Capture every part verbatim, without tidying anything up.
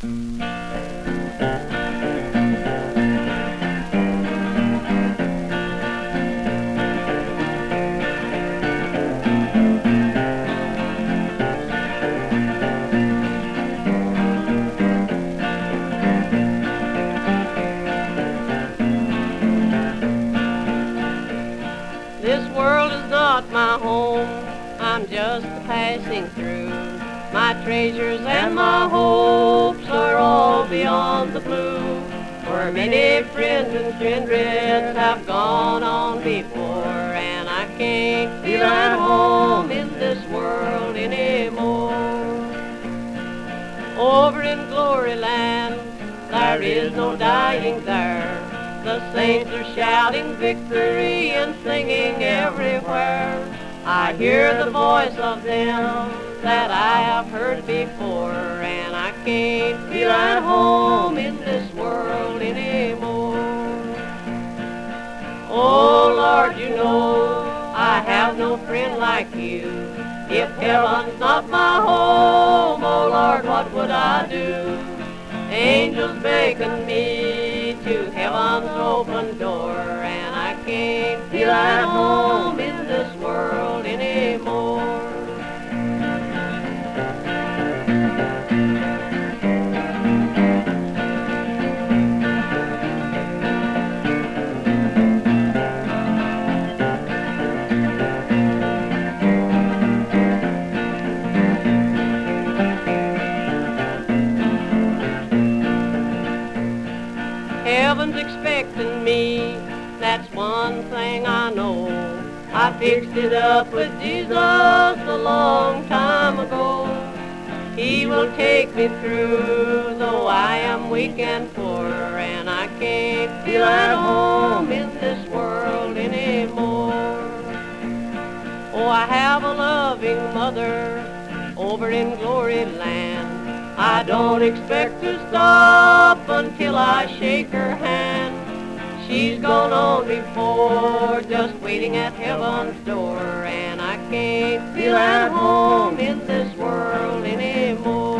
This world is not my home, I'm just passing through. My treasures and my hopes are all beyond the blue. For many friends and kindreds have gone on before, and I can't feel at home in this world anymore. Over in Glory Land, there is no dying there. The saints are shouting victory and singing everywhere. I hear the voice of them that I have heard before, and I can't feel at home in this world anymore. Oh Lord, you know I have no friend like you. If heaven's not my home, oh Lord, what would I do? Angels beckon me to heaven's open door, and I can't feel at home in this world anymore. Heaven's expecting me, that's one thing I know. I fixed it up with Jesus a long time ago. He will take me through, though I am weak and poor, and I can't feel at home in this world anymore. Oh, I have a loving mother over in Glory Land. I don't expect to stop until I shake her hand. She's gone on before, just waiting at heaven's door, and I can't feel at home in this world anymore.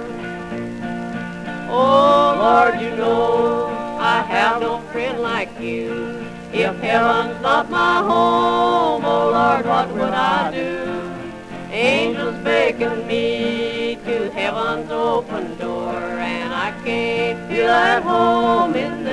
Oh Lord, you know I have no friend like you. If heaven's not my home, oh Lord, what would I do? Angels beckon me to heaven's open door, and I can't feel at home in